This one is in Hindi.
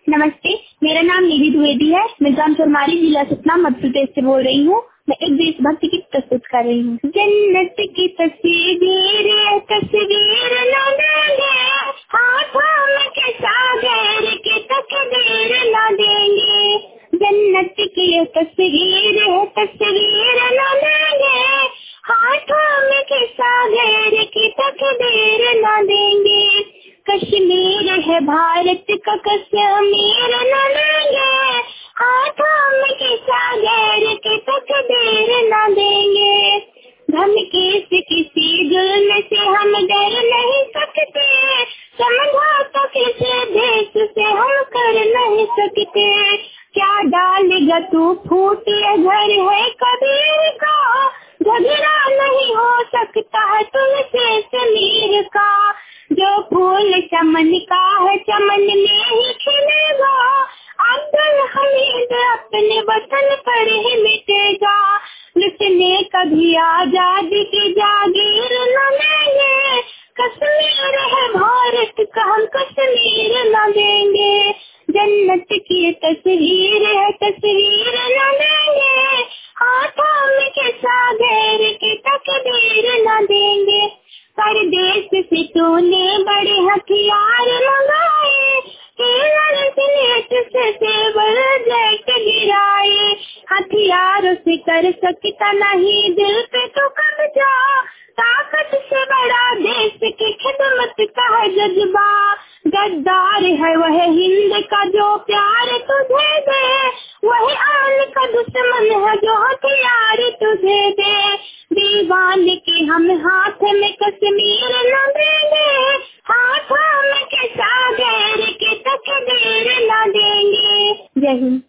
नमस्ते, मेरा नाम निधि द्विवेदी है। मैं ग्राम चरमारी, जिला सतना, मध्य प्रदेश से बोल रही हूँ। मैं एक देशभक्ति गीत प्रस्तुत कर रही हूँ। जन्नत की तस्वीर न देंगे, हाथों में के सागर की तकदीर न देंगे। जन्नत की तस्वीर न देंगे, हाथों में के सागर की तकदीर न देंगे। कश्मीर है भारत का, कश्मीर न लेंगे, हाथों में के सागर के तकदीर न देंगे। धमकी से किसी जुल्म से हम डर नहीं सकते, समझौता किसी देश से हम कर नहीं सकते। क्या डालेगा तू फूटे घर है कबीर का, झगड़ा नहीं हो सकता है तुमसे समीर का। जो फूल चमन का है चमन में ही खिलेगा, अब्दुल हमीद अपने वतन पर ही मिटेगा। लुटने कभी आजादी की जागीर न लेंगे, कश्मीर है भारत का, हम कश्मीर न देंगे। जन्नत की तस्वीर न लेंगे, हाथों में के सागर की तकदीर न देंगे। परदेश से तूने बड़े हथियार मंगाए, जेट गिराए। हथियारों से कर सकता नहीं दिल पे तो कब्जा, ताकत से बड़ा देश की खिदमत का है जज्बा। गद्दार है वह हिंद का जो प्यार तुझे दे, वही आन का दुश्मन है जो हथियार तुझे दे। दीवान के हम हाथ में कश्मीर न देंगे, हाथों में के सागर के तकदीर न देंगे। जय हिंद।